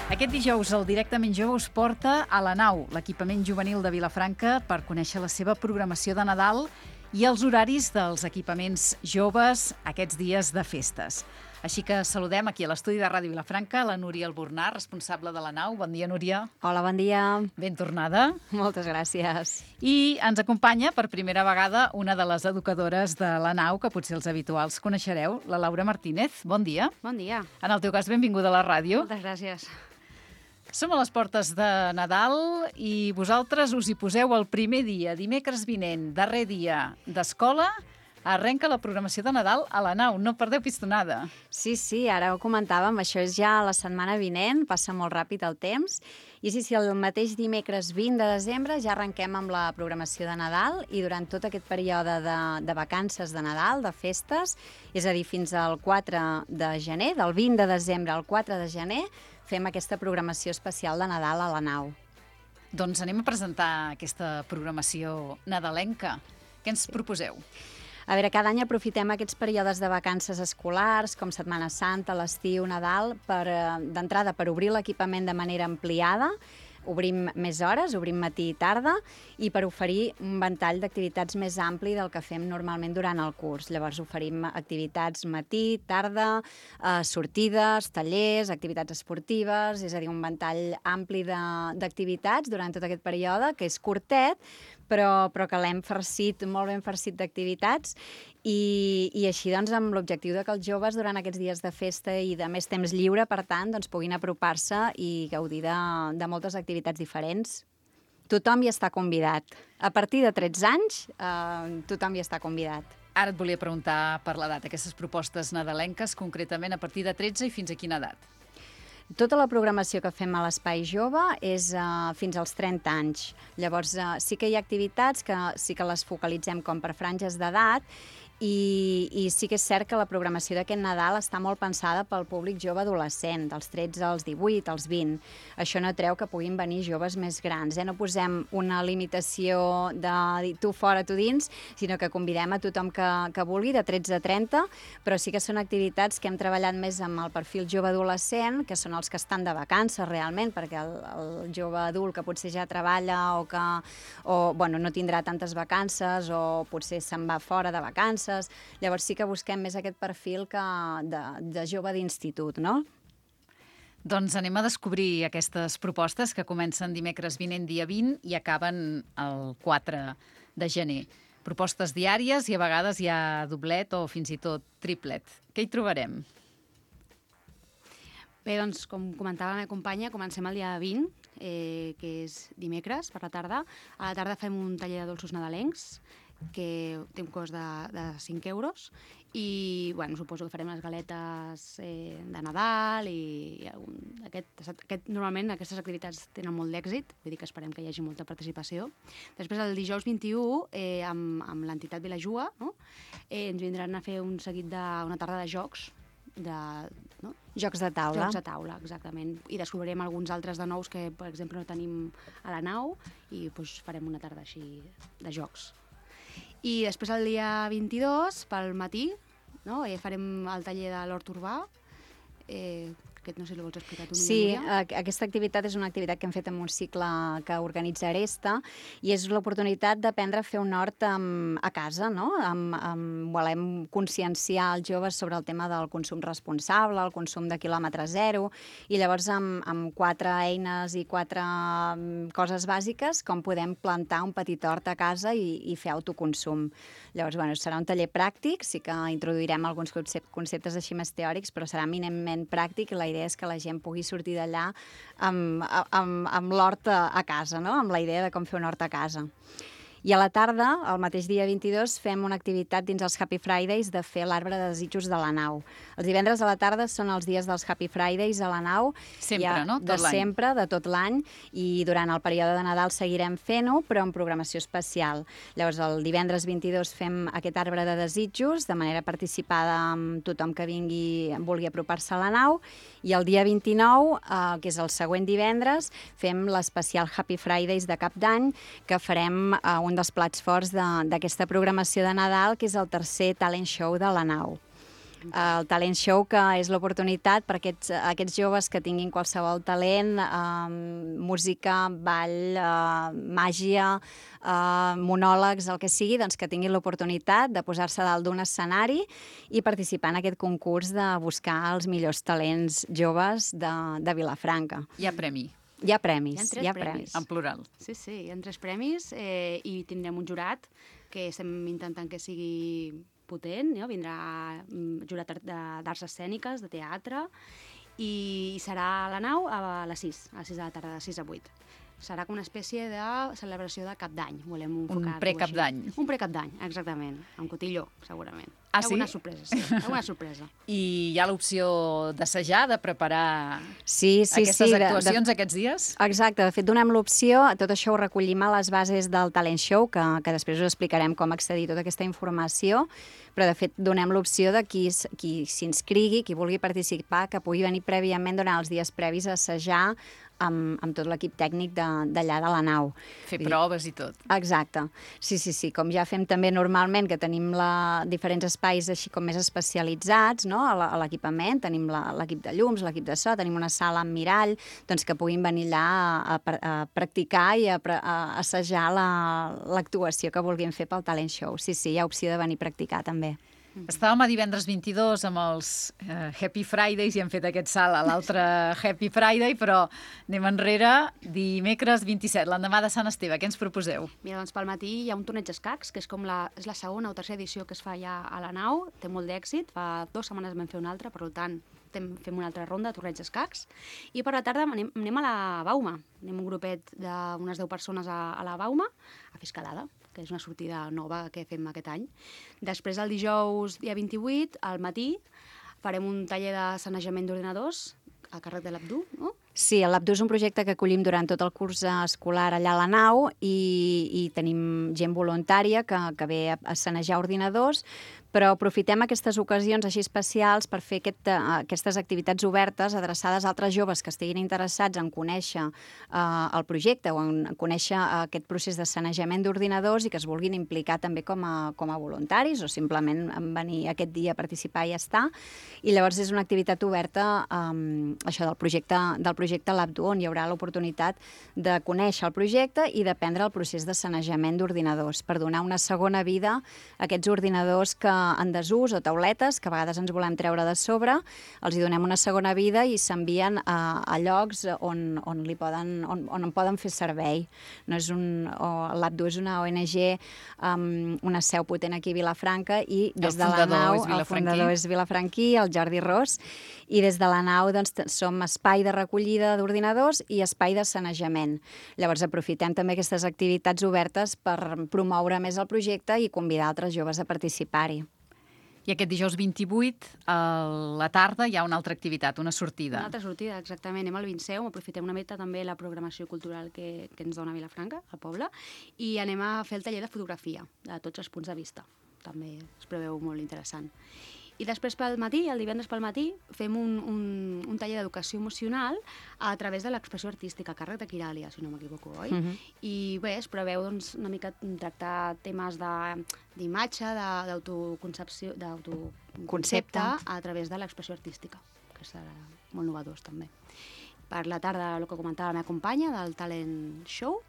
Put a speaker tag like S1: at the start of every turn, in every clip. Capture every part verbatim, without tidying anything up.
S1: Aquest dijous el Directament Jove us porta a la Nau, l'equipament juvenil de Vilafranca, per conèixer la seva programació de Nadal i els horaris dels equipaments joves aquests dies de festes. Així que saludem aquí a l'estudi de Ràdio Vilafranca la Núria Albornà, responsable de la Nau. Bon dia, Núria.
S2: Hola, bon dia.
S1: Ben tornada.
S2: Moltes gràcies.
S1: I ens acompanya per primera vegada una de les educadores de la Nau, que potser els habituals coneixereu, la Laura Martínez. Bon dia.
S2: Bon dia.
S1: En el teu cas, benvinguda a la ràdio.
S2: Moltes gràcies.
S1: Som a les portes de Nadal i vosaltres us hi poseu el primer dia, dimecres vinent, darrer dia d'escola. Arrenca la programació de Nadal a la Nau, no perdeu pistonada.
S2: Sí, sí, ara ho comentàvem, això és ja la setmana vinent, passa molt ràpid el temps. I sí, sí, el mateix dimecres vint de desembre ja arrenquem amb la programació de Nadal i durant tot aquest període de, de vacances de Nadal, de festes, és a dir, fins al quatre de gener, del vint de desembre al quatre de gener, fem aquesta programació especial de Nadal a la Nau.
S1: Doncs anem a presentar aquesta programació nadalenca. Què ens proposeu?
S2: A veure, cada any aprofitem aquests períodes de vacances escolars, com Setmana Santa, l'estiu, Nadal, per, d'entrada per obrir l'equipament de manera ampliada. Obrim més hores, obrim matí i tarda, i per oferir un ventall d'activitats més ampli del que fem normalment durant el curs. Llavors oferim activitats matí, tarda, eh, sortides, tallers, activitats esportives, és a dir, un ventall ampli d'activitats durant tot aquest període, que és curtet, però, però que l'hem farcit, molt ben farcit d'activitats, i, i així doncs amb l'objectiu de que els joves durant aquests dies de festa i de més temps lliure, per tant, doncs, puguin apropar-se i gaudir de, de moltes activitats diferents. Tothom hi està convidat. A partir de tretze anys, eh, tothom hi està convidat.
S1: Ara et volia preguntar per l'edat, aquestes propostes nadalenques, concretament a partir de tretze i fins a quina edat?
S2: Tota la programació que fem a l'Espai Jove és uh, fins als trenta anys. Llavors, uh, sí que hi ha activitats que sí que les focalitzem com per franges d'edat i, i sí que és cert que la programació d'aquest Nadal està molt pensada pel públic jove adolescent, dels tretze als divuit, als vint. Això no treu que puguin venir joves més grans. Eh? No posem una limitació de dir tu fora, tu dins, sinó que convidem a tothom que, que vulgui, de tretze a trenta, però sí que són activitats que hem treballat més amb el perfil jove adolescent, que són els que estan de vacances realment, perquè el, el jove adult que potser ja treballa o que o, bueno, no tindrà tantes vacances o potser se'n va fora de vacances. Llavors sí que busquem més aquest perfil que de, de jove d'institut, no?
S1: Doncs anem a descobrir aquestes propostes que comencen dimecres vinent, dia vint, i acaben el quatre de gener. Propostes diàries i a vegades hi ha doblet o fins i tot triplet. Què hi trobarem?
S3: Bé, doncs, com comentava la meva companya, comencem el dia vint, eh, que és dimecres, per la tarda. A la tarda fem un taller de dolços nadalencs, que té un cost de, de cinc euros, i bueno, suposo que farem les galetes eh, de Nadal i, i algun, aquest, aquest, normalment aquestes activitats tenen molt d'èxit, vull dir que esperem que hi hagi molta participació. Després el dijous vint-i-u, eh, amb, amb l'entitat Vilajua, no? eh, ens vindran a fer un seguit de, una tarda de jocs, de, no?
S2: Jocs de taula.
S3: Jocs de taula, exactament. I descobrirem alguns altres de nous que, per exemple, no tenim a la Nau, i doncs, farem una tarda així de jocs. I després el dia vint-i-dos, pel matí, no? eh, farem el taller de l'hort urbà. Eh, aquest no sé si el vols explicar tu.
S2: Sí, aquesta activitat és una activitat que hem fet en un cicle que organitza Aresta i és l'oportunitat d'aprendre a fer un hort amb, a casa, no? Amb, amb, volem conscienciar els joves sobre el tema del consum responsable, el consum de quilòmetre zero, i llavors amb, amb quatre eines i quatre coses bàsiques com podem plantar un petit hort a casa i, i fer autoconsum. Llavors, bueno, serà un taller pràctic, sí que introduirem alguns conceptes així més teòrics, però serà eminentment pràctic i la idea és que la gent pugui sortir d'allà amb, amb, amb l'hort a, a casa, no? Amb la idea de com fer un hort a casa. I a la tarda, el mateix dia vint-i-dos, fem una activitat dins els Happy Fridays de fer l'arbre de desitjos de la Nau. Els divendres a la tarda són els dies dels Happy Fridays a la Nau.
S1: Sempre, ja, no? Tot
S2: de
S1: l'any.
S2: sempre, de tot l'any, i durant el període de Nadal seguirem fent-ho, però amb programació especial. Llavors, el divendres vint-i-dos fem aquest arbre de desitjos, de manera participada amb tothom que vingui, vulgui apropar-se a la Nau, i el dia vint-i-nou, eh, que és el següent divendres, fem l'especial Happy Fridays de Cap d'Any, que farem eh, un dels plats forts d'aquesta programació de Nadal, que és el tercer talent show de la Nau. El Talent Show, que és l'oportunitat per aquests, aquests joves que tinguin qualsevol talent, eh, música, ball, eh, màgia, eh, monòlegs, el que sigui, doncs que tinguin l'oportunitat de posar-se dalt d'un escenari i participar en aquest concurs de buscar els millors talents joves de, de Vilafranca.
S1: Hi ha premi.
S2: Hi ha premis,
S3: Hi ha tres
S2: hi ha
S3: premis.
S2: premis.
S1: En plural.
S3: Sí, sí, hi ha tres premis eh, i tindrem un jurat que estem intentant que sigui potent, no? Vindrà mm, jurat de- d'arts escèniques, de teatre, i serà a la nau a les sis, a les sis de la tarda, de sis a vuit. Serà com una espècie de celebració de cap d'any, volem enfocar-ho així.
S1: pre-cap d'any.
S3: Un pre-cap d'any, exactament, amb cotilló, segurament.
S1: Ah, sí?
S3: Alguna sorpresa, sí, alguna sorpresa.
S1: I hi ha l'opció d'assajar, de preparar
S2: Sí, sí,
S1: aquestes
S2: sí. de- de-
S1: actuacions aquests dies?
S2: Exacte, de fet donem l'opció, tot això ho recollim a les bases del Talent Show, que, que després us explicarem com accedir a tota aquesta informació, però de fet donem l'opció de qui, s- qui s'inscrigui, qui vulgui participar, que pugui venir prèviament durant els dies previs a assajar amb, amb tot l'equip tècnic de- d'allà de, de la nau.
S1: Fer
S2: Vull dir-
S1: proves i tot.
S2: Exacte, sí, sí, sí, com ja fem també normalment, que tenim la, diferents espais així com més especialitzats, no?, a la- a l'equipament, tenim la- l'equip de llums, l'equip de so, tenim una sala amb mirall, doncs que puguin venir allà a, a, pra- a practicar i a, pra- a assajar la- l'actuació que vulguin fer pel Talent Show. Sí, sí, hi ha opció de venir a practicar també.
S1: Estàvem a divendres vint-i-dos amb els eh, Happy Fridays i hem fet aquest salt a l'altre Happy Friday, però anem enrere, dimecres vint-i-set, l'endemà de Sant Esteve. Què ens proposeu?
S3: Mira, doncs pel matí hi ha un torneig d'escacs, que és com la, és la segona o tercera edició que es fa ja a la nau, té molt d'èxit, fa dues setmanes vam fer una altra, per tant tem, fem una altra ronda de torneig d'escacs, i per la tarda anem, anem a la Bauma, anem un grupet d'unes deu persones a, a la Bauma, a fer escalada, que és una sortida nova que fem aquest any. Després, el dijous, dia vint-i-vuit, al matí, farem un taller de sanejament d'ordinadors a càrrec de l'Abdu, no?
S2: Sí, l'Abdu és un projecte que acollim durant tot el curs escolar allà a la nau i, i tenim gent voluntària que, que ve a, a sanejar ordinadors, però aprofitem aquestes ocasions així especials per fer aquest, aquestes activitats obertes adreçades a altres joves que estiguin interessats en conèixer eh, el projecte o en conèixer aquest procés de sanejament d'ordinadors i que es vulguin implicar també com a, com a voluntaris o simplement en venir aquest dia a participar i ja està. I llavors és una activitat oberta eh, això del projecte, del projecte l'Abdu, on hi haurà l'oportunitat de conèixer el projecte i d'aprendre el procés de sanejament d'ordinadors per donar una segona vida a aquests ordinadors que en desús o tauletes, que a vegades ens volem treure de sobre, els hi donem una segona vida i s'envien a, a llocs on, on, li poden, on, on en poden fer servei. No és un, l'Abdu és una O N G amb una seu potent aquí a Vilafranca i des de la nau, el fundador és vilafranquí, el Jordi Ros, i des de la nau doncs, som espai de recollida d'ordinadors i espai de sanejament. Llavors aprofitem també aquestes activitats obertes per promoure més el projecte i convidar altres joves a participar-hi.
S1: I aquest dijous vint-i-vuit, a la tarda, hi ha una altra activitat, una sortida.
S3: Una altra sortida, exactament. Anem al Vinceu, aprofitem una mica també la programació cultural que, que ens dona Vilafranca, al poble, i anem a fer el taller de fotografia, de tots els punts de vista. També es preveu molt interessant. I després pel matí, el divendres pel matí, fem un, un, un taller d'educació emocional a través de l'expressió artística, a càrrec de Quiràlia, si no m'equivoco, oi?
S2: Mhm.
S3: I bé, es preveu doncs, una mica tractar temes de- d'imatge, de- d'autoconcepció, d'autoconcepte
S2: Concepte.
S3: a través de l'expressió artística, que serà molt novedós també. Per la tarda, el que comentava la meva companya, del Talent Show,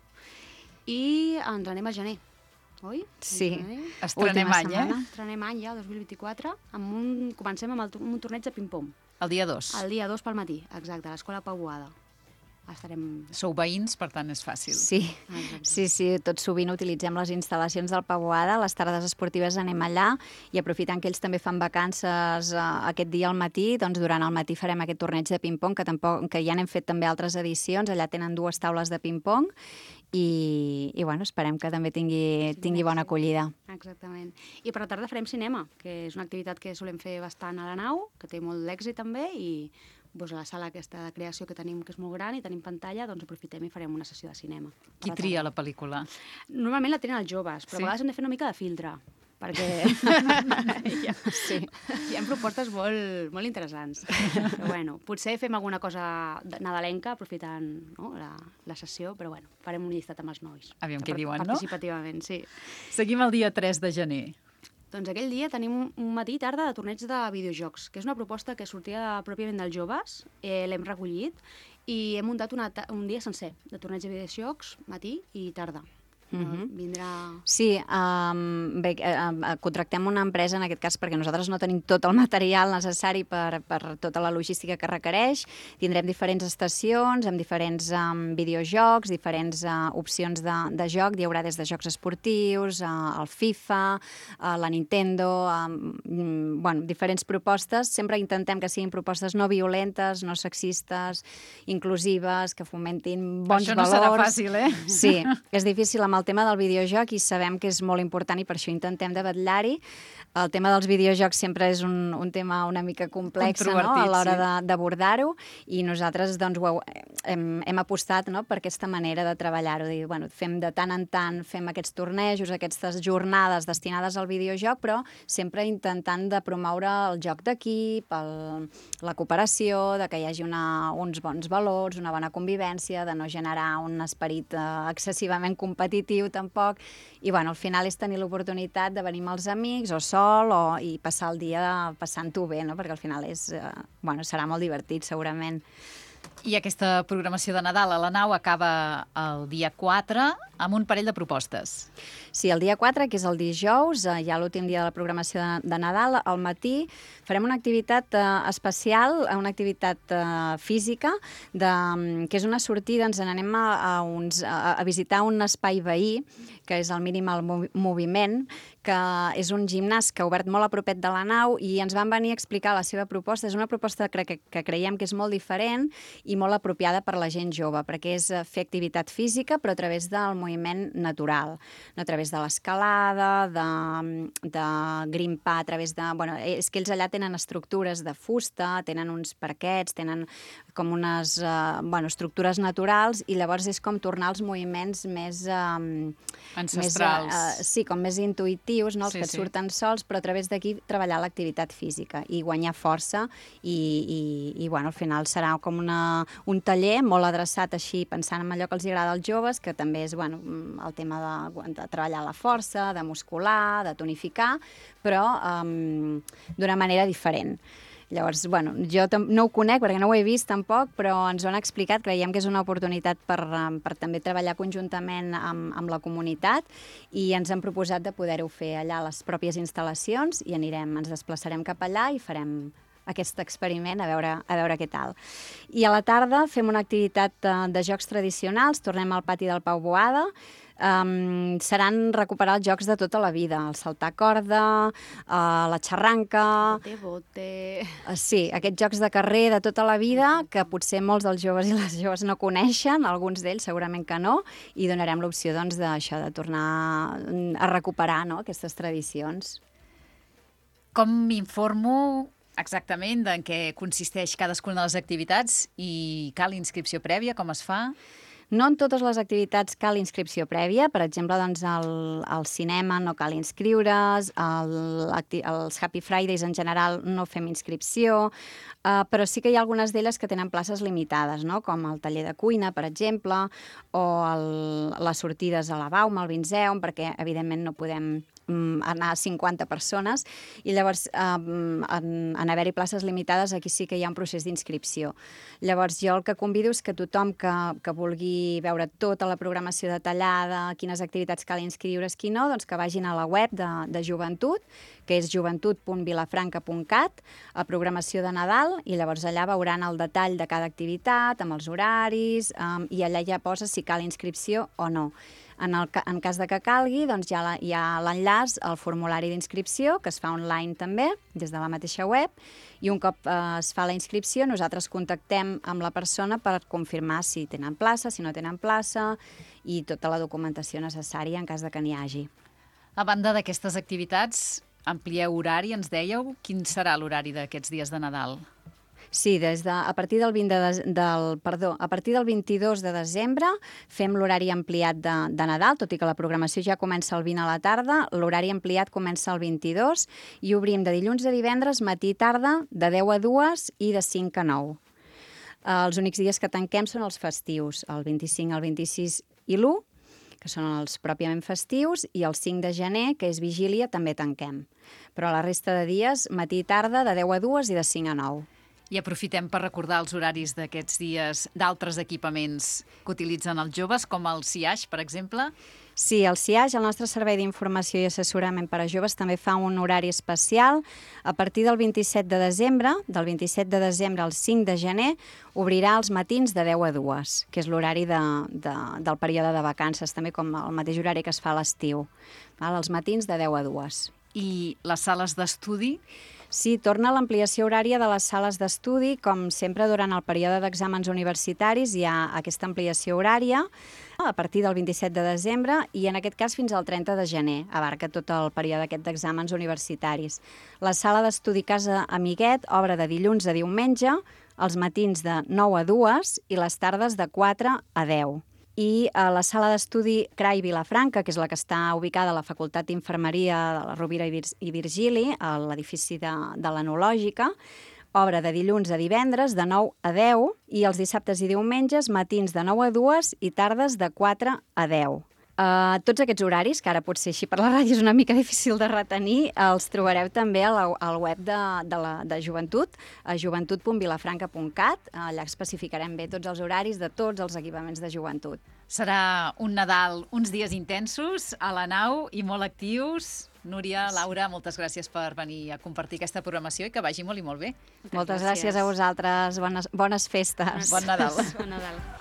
S3: i ens anem al gener, oi?
S2: Sí.
S3: Al gener.
S1: Estrenem
S2: Última
S1: any, eh?
S2: setmana.
S3: Estrenem any ja, dos mil vint-i-quatre, amb un, comencem amb, el, amb un torneig de ping-pong.
S1: El dia dos.
S3: El dia dos pel matí, exacte, a l'Escola Pau Boada. Estarem...
S1: Sou veïns, per tant és fàcil.
S2: Sí,
S3: Exacte.
S2: sí, sí, tot sovint utilitzem les instal·lacions del Pavoada, les tardes esportives anem allà i aprofitant que ells també fan vacances eh, aquest dia al matí, doncs durant el matí farem aquest torneig de ping-pong, que, tampoc, que ja n'hem fet també altres edicions, allà tenen dues taules de ping-pong i, i bueno, esperem que també tingui, tingui bona acollida.
S3: Exactament. I per la tarda farem cinema, que és una activitat que solem fer bastant a la nau, que té molt d'èxit també, i doncs, a la sala aquesta de creació que tenim, que és molt gran i tenim pantalla, doncs aprofitem i farem una sessió de cinema.
S1: Qui tria la pel·lícula?
S3: Normalment la tenen els joves, però
S1: Sí?
S3: a vegades hem de fer una mica de filtre, perquè hi, ha,
S2: Sí.
S3: hi ha propostes molt, molt interessants. Però bueno, potser fem alguna cosa de- nadalenca aprofitant, no, la, la sessió, però bueno, farem un llistat amb els nois.
S1: Aviam què
S3: Per-
S1: diuen, no?
S3: Participativament, sí.
S1: Seguim el dia tres de gener.
S3: Doncs aquell dia tenim un matí i tarda de torneig de videojocs, que és una proposta que sortia pròpiament dels joves, eh, l'hem recollit i hem muntat una, un dia sencer de torneig de videojocs, matí i tarda. Uh-huh. Vindrà...
S2: Sí, um, bé, uh, contractem una empresa en aquest cas perquè nosaltres no tenim tot el material necessari per, per tota la logística que requereix. Tindrem diferents estacions amb diferents um, videojocs, diferents uh, opcions de, de joc. Hi haurà des de jocs esportius, uh, el FIFA, uh, la Nintendo, um, bueno, diferents propostes. Sempre intentem que siguin propostes no violentes, no sexistes, inclusives, que fomentin bons
S1: Això no
S2: valors.
S1: serà fàcil, eh?
S2: Sí, és difícil amb el tema del videojoc i sabem que és molt important i per això intentem de vetllar-hi. El tema dels videojocs sempre és un, un tema una mica complex, no?, a l'hora sí. d'abordar-ho, i nosaltres doncs, ho hem, hem apostat, no?, per aquesta manera de treballar-ho. Dir, bueno, fem de tant en tant, fem aquests tornejos, aquestes jornades destinades al videojoc, però sempre intentant de promoure el joc d'equip, la cooperació, de que hi hagi una, uns bons valors, una bona convivència, de no generar un esperit eh, excessivament competitiu tampoc, i bueno, al final és tenir l'oportunitat de venir amb els amics o sol o, i passar el dia passant-ho bé, no? Perquè al final és, eh, bueno, serà molt divertit segurament.
S1: I aquesta programació de Nadal a la nau acaba el dia quatre amb un parell de propostes.
S2: Sí, el dia quatre, que és el dijous, eh, ja l'últim dia de la programació de, de Nadal, al matí farem una activitat eh, especial, una activitat eh, física, de, que és una sortida, ens n'anem a, a, uns, a, a visitar un espai veí, que és el mínim al moviment, que és un gimnàs que ha obert molt a propet de la nau i ens van venir a explicar la seva proposta. És una proposta que, que, que creiem que és molt diferent i molt apropiada per la gent jove, perquè és fer activitat física, però a través del moviment natural, no a través de l'escalada, de, de grimpar, a través de... Bueno, és que ells allà tenen estructures de fusta, tenen uns parquets, tenen com unes uh, bueno, estructures naturals, i llavors és com tornar als moviments més... Um,
S1: ancestrals.
S2: Més, uh, sí, com més intuïtius, no? Els
S1: sí,
S2: que et
S1: sí.
S2: surten sols, però a través d'aquí treballar l'activitat física i guanyar força i, i, i bueno, al final serà com una, un taller molt adreçat així, pensant en allò que els agrada als joves, que també és bueno, el tema de, de treballar la força, de muscular, de tonificar, però um, d'una manera diferent. Llavors, bueno, jo no ho conec perquè no ho he vist tampoc, però ens ho han explicat, creiem que és una oportunitat per, per també treballar conjuntament amb, amb la comunitat, i ens han proposat de poder-ho fer allà a les pròpies instal·lacions i anirem, ens desplaçarem cap allà i farem aquest experiment a veure, a veure què tal. I a la tarda fem una activitat de, de jocs tradicionals, tornem al pati del Pau Boada. Um, seran recuperar els jocs de tota la vida, el saltar corda, uh, la xarranca...
S3: Bote, bote...
S2: Uh, sí, aquests jocs de carrer de tota la vida que potser molts dels joves i les joves no coneixen, alguns d'ells segurament que no, i donarem l'opció doncs, d'això, de tornar a recuperar, no?, aquestes tradicions.
S1: Com m'informo exactament en què consisteix cadascuna de les activitats i cal inscripció prèvia, com es fa?
S2: No en totes les activitats cal inscripció prèvia. Per exemple, doncs, al, al cinema no cal inscriure's, al, als Happy Fridays en general no fem inscripció, uh, però sí que hi ha algunes d'elles que tenen places limitades, no?, com el taller de cuina, per exemple, o el, les sortides a la Bauma, al Vinzeum, perquè evidentment no podem anar a cinquanta persones, i llavors eh, en, en haver-hi places limitades aquí sí que hi ha un procés d'inscripció. Llavors jo el que convido és que tothom que, que vulgui veure tota la programació detallada, quines activitats cal inscriure's, qui no, doncs que vagin a la web de, de Joventut, que és joventut punt vilafranca punt cat, a programació de Nadal, i llavors allà veuran el detall de cada activitat, amb els horaris, eh, i allà ja posa si cal inscripció o no. En, el, en cas de que calgui, doncs hi ha, la, hi ha l'enllaç al formulari d'inscripció, que es fa online també, des de la mateixa web, i un cop eh, es fa la inscripció, nosaltres contactem amb la persona per confirmar si tenen plaça, si no tenen plaça, i tota la documentació necessària en cas de que n'hi hagi.
S1: A banda d'aquestes activitats, amplieu horari, ens dèieu. Quin serà l'horari d'aquests dies de Nadal?
S2: Sí, des de, a partir del, vint de, del, perdó, a partir del vint-i-dos de desembre fem l'horari ampliat de, de Nadal, tot i que la programació ja comença el vint a la tarda, l'horari ampliat comença el vint-i-dos i obrim de dilluns a divendres, matí i tarda, de deu a dues i de cinc a nou. Els únics dies que tanquem són els festius, el vint-i-cinc, el vint-i-sis i l'u, que són els pròpiament festius, i el cinc de gener, que és vigília, també tanquem. Però la resta de dies, matí i tarda, de deu a dues i de cinc a nou.
S1: I aprofitem per recordar els horaris d'aquests dies d'altres equipaments que utilitzen els joves, com el C I A X, per exemple.
S2: Sí, el C I A X, el nostre Servei d'Informació i Assessorament per a Joves, també fa un horari especial. A partir del vint-i-set de desembre, del vint-i-set de desembre al cinc de gener, obrirà els matins de deu a dues, que és l'horari de, de, del període de vacances, també com el mateix horari que es fa a l'estiu. Els matins de deu a dues.
S1: I les sales d'estudi?
S2: Sí, torna l'ampliació horària de les sales d'estudi. Com sempre, durant el període d'exàmens universitaris hi ha aquesta ampliació horària a partir del vint-i-set de desembre i, en aquest cas, fins al trenta de gener. Abarca tot el període aquest d'exàmens universitaris. La sala d'estudi Casa Amiguet obre de dilluns a diumenge, els matins de nou a dues i les tardes de quatre a deu. I a la sala d'estudi C R A I Vilafranca, que és la que està ubicada a la Facultat d'Infermeria de la Rovira i Virgili, a l'edifici de, de l'Enològica, obre de dilluns a divendres de nou a deu i els dissabtes i diumenges matins de nou a dues i tardes de quatre a deu. Uh, tots aquests horaris, que ara potser així per la ràdio és una mica difícil de retenir, els trobareu també a la, al web de, de, la, de Joventut, a joventut punt vilafranca punt cat. Allà especificarem bé tots els horaris de tots els equipaments de joventut.
S1: Serà un Nadal, uns dies intensos a la nau i molt actius. Núria, Laura, moltes gràcies per venir a compartir aquesta programació i que vagi molt i molt bé.
S2: Moltes gràcies, gràcies a vosaltres. Bones, bones festes.
S1: Bon Nadal.
S3: Bon Nadal.